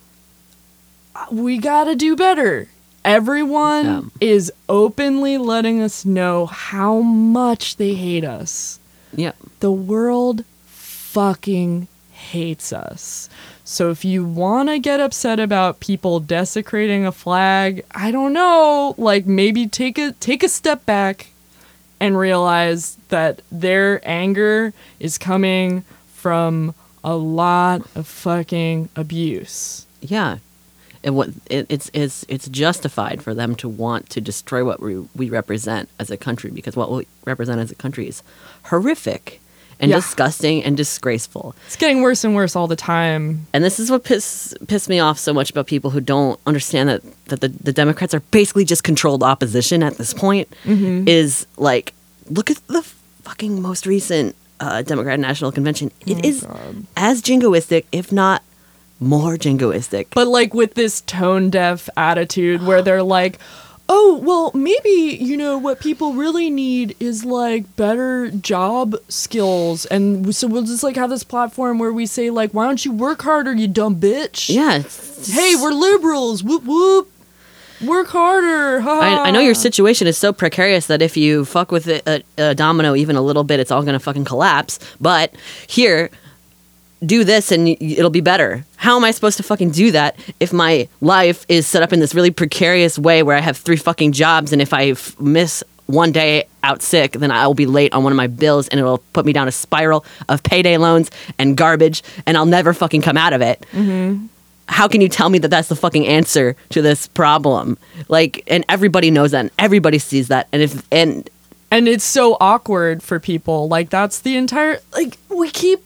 Speaker 2: we gotta do better. Everyone is openly letting us know how much they hate us.
Speaker 1: Yeah.
Speaker 2: The world fucking hates us. So if you want to get upset about people desecrating a flag, I don't know, like maybe take a step back and realize that their anger is coming from a lot of fucking abuse.
Speaker 1: Yeah. And it's justified for them to want to destroy what we represent as a country, because what we represent as a country is horrific and disgusting and disgraceful.
Speaker 2: It's getting worse and worse all the time.
Speaker 1: And this is what pissed me off so much about people who don't understand that the Democrats are basically just controlled opposition at this point. Is like, look at the fucking most recent Democratic National Convention. It is as jingoistic, if not more jingoistic.
Speaker 2: But like with this tone deaf attitude where they're like, oh, well, maybe, you know, what people really need is like better job skills. And so we'll just like have this platform where we say like, why don't you work harder, you dumb bitch?
Speaker 1: Yeah.
Speaker 2: Hey, we're liberals. Whoop, whoop. Work harder.
Speaker 1: I know your situation is so precarious that if you fuck with a domino even a little bit, it's all going to fucking collapse. But here, do this and it'll be better. How am I supposed to fucking do that if my life is set up in this really precarious way where I have 3 fucking jobs, and if I miss one day out sick, then I'll be late on one of my bills and it'll put me down a spiral of payday loans and garbage, and I'll never fucking come out of it. How can you tell me that that's the fucking answer to this problem? Like, and everybody knows that and everybody sees that. And
Speaker 2: it's so awkward for people. Like, that's the entire, like, we keep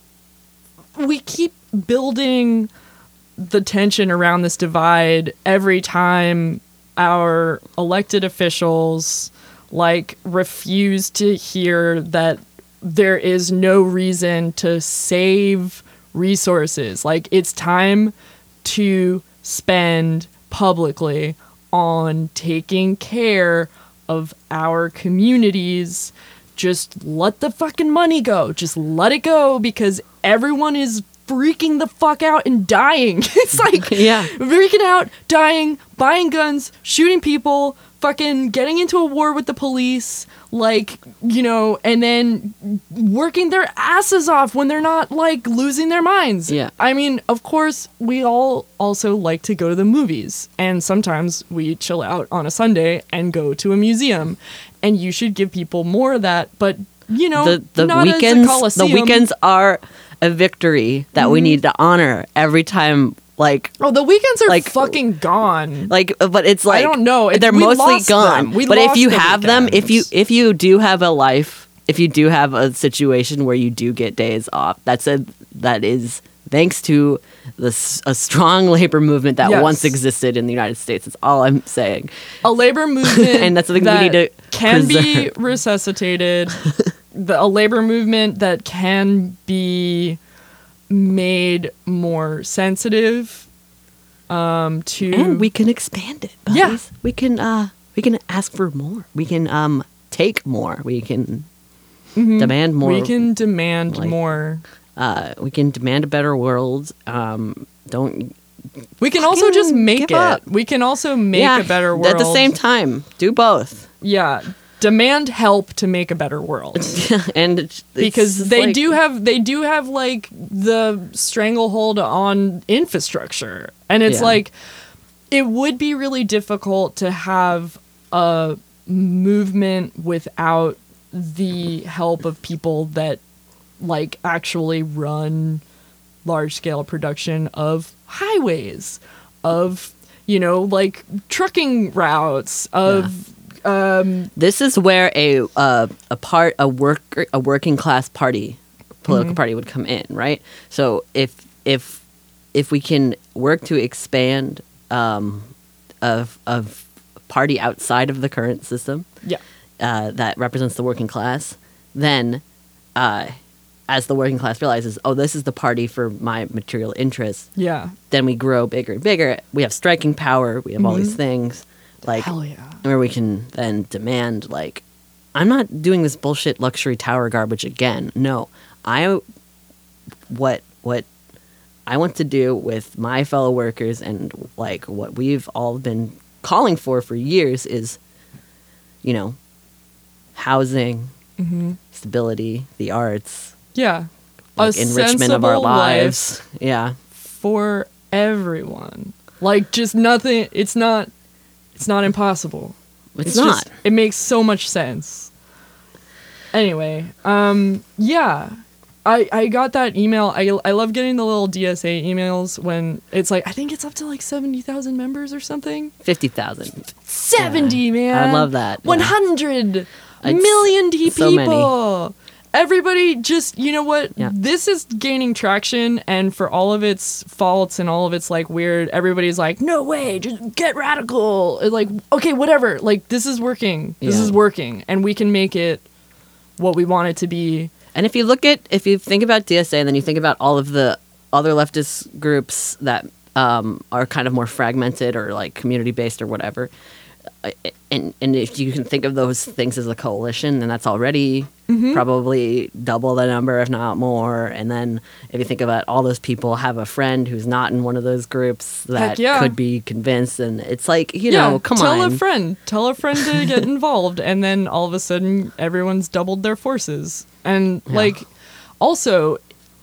Speaker 2: building the tension around this divide every time our elected officials like refuse to hear that there is no reason to save resources. Like, it's time to spend publicly on taking care of our communities. Just let the fucking money go. Just let it go, because everyone is freaking the fuck out and dying. It's like, freaking out, dying, buying guns, shooting people, fucking getting into a war with the police, like, you know, and then working their asses off when they're not, like, losing their minds.
Speaker 1: Yeah.
Speaker 2: I mean, of course, we all also like to go to the movies, and sometimes we chill out on a Sunday and go to a museum, and you should give people more of that, but, you know,
Speaker 1: the
Speaker 2: not
Speaker 1: weekends,
Speaker 2: as a Coliseum.
Speaker 1: the weekends are a victory that we need to honor every time, Like,
Speaker 2: Oh, the weekends are
Speaker 1: Like-
Speaker 2: fucking gone.
Speaker 1: like, but it's like
Speaker 2: don't know.
Speaker 1: They're
Speaker 2: We
Speaker 1: mostly
Speaker 2: lost
Speaker 1: gone.
Speaker 2: them. We
Speaker 1: But if
Speaker 2: lost
Speaker 1: you
Speaker 2: the
Speaker 1: have them,
Speaker 2: weekends.
Speaker 1: if you do have a life, if you do have a situation where you do get days off, that is thanks to a strong labor movement that
Speaker 2: Yes.
Speaker 1: once existed in the United States. That's all I'm saying.
Speaker 2: A labor movement
Speaker 1: And that's something we
Speaker 2: that
Speaker 1: need to
Speaker 2: can be
Speaker 1: preserve.
Speaker 2: resuscitated. A labor movement that can be made more sensitive to
Speaker 1: And we can expand it. Buddies.
Speaker 2: Yeah.
Speaker 1: We can ask for more. We can take more. We can demand more.
Speaker 2: we can demand
Speaker 1: like-
Speaker 2: more.
Speaker 1: We can demand a better world. Don't
Speaker 2: We can also
Speaker 1: fucking
Speaker 2: just make
Speaker 1: give
Speaker 2: it.
Speaker 1: up.
Speaker 2: We can also make
Speaker 1: yeah,
Speaker 2: a better world
Speaker 1: at the same time. Do both.
Speaker 2: Yeah, demand help to make a better world.
Speaker 1: And it's
Speaker 2: Because
Speaker 1: just
Speaker 2: they
Speaker 1: like-
Speaker 2: do have like the stranglehold on infrastructure, and it's
Speaker 1: Yeah.
Speaker 2: like it would be really difficult to have a movement without the help of people that like actually run large scale production of highways, of like trucking routes, of
Speaker 1: This is where a working class party, political party would come in, right? So if we can work to expand of party outside of the current system,
Speaker 2: yeah.
Speaker 1: that represents the working class, then as the working class realizes, oh, this is the party for my material interests,
Speaker 2: Yeah.
Speaker 1: then we grow bigger and bigger. We have striking power. We have all these things, like
Speaker 2: Hell yeah.
Speaker 1: where we can then demand, like, I'm not doing this bullshit luxury tower garbage again. No, what I want to do with my fellow workers and like what we've all been calling for years is, housing, stability, the arts,
Speaker 2: Yeah.
Speaker 1: like enrichment of our
Speaker 2: sensible
Speaker 1: lives.
Speaker 2: life
Speaker 1: Yeah.
Speaker 2: for everyone. Like just nothing. It's not impossible.
Speaker 1: It's not.
Speaker 2: It makes so much sense. Anyway, yeah. I got that email. I love getting the little DSA emails when it's like I think it's up to like 70,000 members or something.
Speaker 1: 50,000.
Speaker 2: 70, man.
Speaker 1: I love that, yeah.
Speaker 2: 100
Speaker 1: It's
Speaker 2: million
Speaker 1: so many.
Speaker 2: people. Everybody just, you know what?
Speaker 1: Yeah.
Speaker 2: This is gaining traction, and for all of its faults and all of its like weird, everybody's like, no way, just get radical. Like, okay, whatever. Like, this is working. This
Speaker 1: Yeah.
Speaker 2: is working, and we can make it what we want it to be.
Speaker 1: And if you think about DSA and then you think about all of the other leftist groups that are kind of more fragmented or like community based or whatever, and if you can think of those things as a coalition, then that's already probably double the number, if not more. And then if you think about all those people have a friend who's not in one of those groups that
Speaker 2: yeah.
Speaker 1: could be convinced, and it's like, come
Speaker 2: tell
Speaker 1: on.
Speaker 2: Tell a friend to get involved, and then all of a sudden everyone's doubled their forces. And like, also,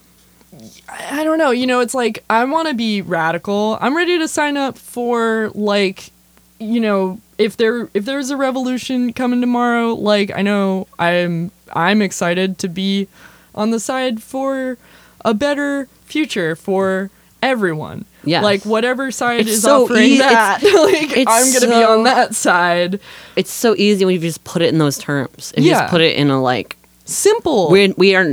Speaker 2: I don't know, it's like I want to be radical. I'm ready to sign up for like, if there's a revolution coming tomorrow, like I know I'm excited to be on the side for a better future for everyone.
Speaker 1: Yes.
Speaker 2: Like whatever side
Speaker 1: It's
Speaker 2: is
Speaker 1: so
Speaker 2: offering
Speaker 1: easy.
Speaker 2: that, like
Speaker 1: it's
Speaker 2: I'm gonna be
Speaker 1: so-
Speaker 2: on that side.
Speaker 1: It's so easy when you just put it in those terms. If you
Speaker 2: Yeah.
Speaker 1: just put it in a like,
Speaker 2: Simple.
Speaker 1: we're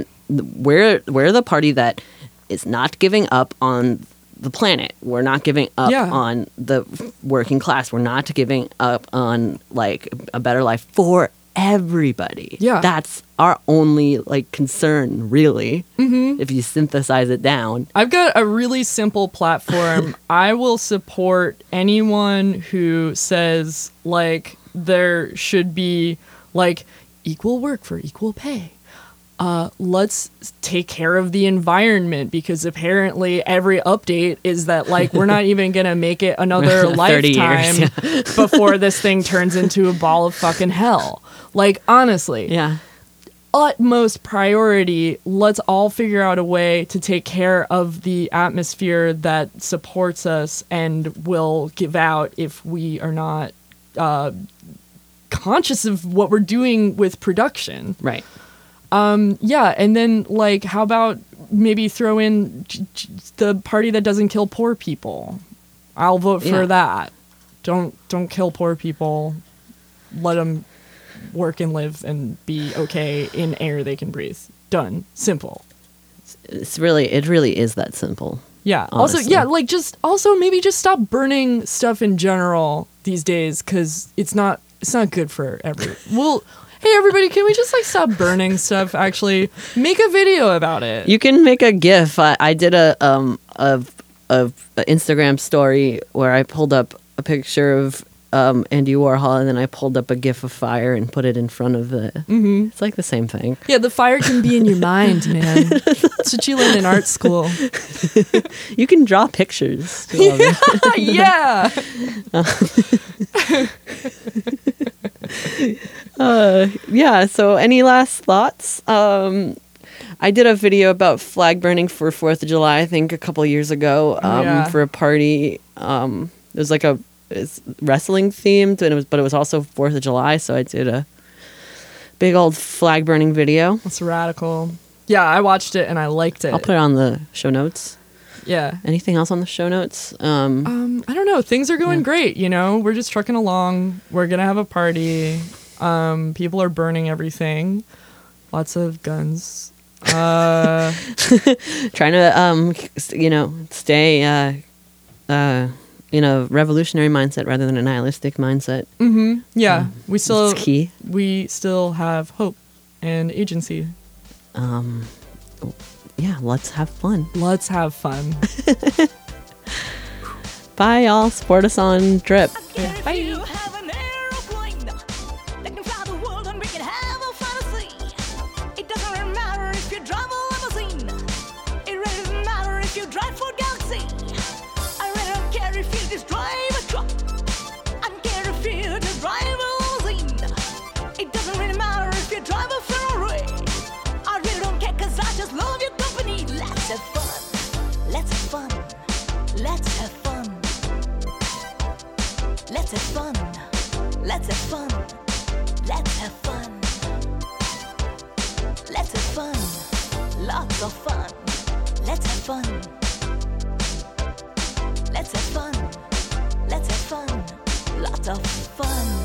Speaker 1: the party that is not giving up on the planet. We're not giving up
Speaker 2: Yeah.
Speaker 1: on the working class. We're not giving up on like a better life for everybody.
Speaker 2: Yeah.
Speaker 1: That's our only like concern, really. Mm-hmm. If you synthesize it down.
Speaker 2: I've got a really simple platform. I will support anyone who says like there should be like equal work for equal pay. Let's take care of the environment, because apparently every update is that like we're not even gonna make it another
Speaker 1: 30 years,
Speaker 2: lifetime before this thing turns into a ball of fucking hell. Like honestly,
Speaker 1: Yeah.
Speaker 2: utmost priority, let's all figure out a way to take care of the atmosphere that supports us and will give out if we are not conscious of what we're doing with production.
Speaker 1: Right.
Speaker 2: Yeah, and then like how about maybe throw in the party that doesn't kill poor people. I'll vote for
Speaker 1: Yeah.
Speaker 2: that. Don't kill poor people. Let them work and live and be okay in air they can breathe. Done. Simple.
Speaker 1: It really is that simple.
Speaker 2: Yeah.
Speaker 1: Honestly.
Speaker 2: Also, yeah, like maybe just stop burning stuff in general these days, because it's not good for everyone. Well, hey everybody, can we just like stop burning stuff? Actually, make a video about it.
Speaker 1: You can make a GIF. I did a Instagram story where I pulled up a picture of Andy Warhol, and then I pulled up a GIF of fire and put it in front of the. Mm-hmm. It's like the same thing.
Speaker 2: Yeah, the fire can be in your mind, man. That's what you learn in art school.
Speaker 1: You can draw pictures. Love it.
Speaker 2: Yeah.
Speaker 1: Yeah. So, any last thoughts? I did a video about flag burning for 4th of July, I think a couple of years ago,
Speaker 2: Yeah.
Speaker 1: for a party. It was like it's wrestling themed, and it was also 4th of July, so I did a big old flag burning video.
Speaker 2: That's radical. Yeah, I watched it and I liked it.
Speaker 1: I'll put it on the show notes.
Speaker 2: Yeah.
Speaker 1: Anything else on the show notes?
Speaker 2: I don't know. Things are going great, you know? We're just trucking along. We're going to have a party. People are burning everything. Lots of guns.
Speaker 1: Trying to stay in a revolutionary mindset rather than a nihilistic mindset.
Speaker 2: Yeah, we still
Speaker 1: It's key.
Speaker 2: We still have hope and agency.
Speaker 1: Yeah, let's have fun.
Speaker 2: Let's have fun.
Speaker 1: Bye, y'all. Support us on Drip.
Speaker 2: Bye.
Speaker 6: You have an aeroplane that can fly the world and we can have a fantasy. It doesn't really matter if you drive a limousine. It really doesn't matter if you drive for Galaxy. I really don't care if you just drive a truck. I don't care if you just drive a limousine. It doesn't really matter if you drive a Ferrari. I really don't care, cause I just love your company. Let's have fun. Let's have fun. Let's have fun. Let's have fun. Let's have fun. Let's have fun. Let's have fun. Lots of fun. Let's have fun. Let's have fun. Let's have fun. Lots of fun.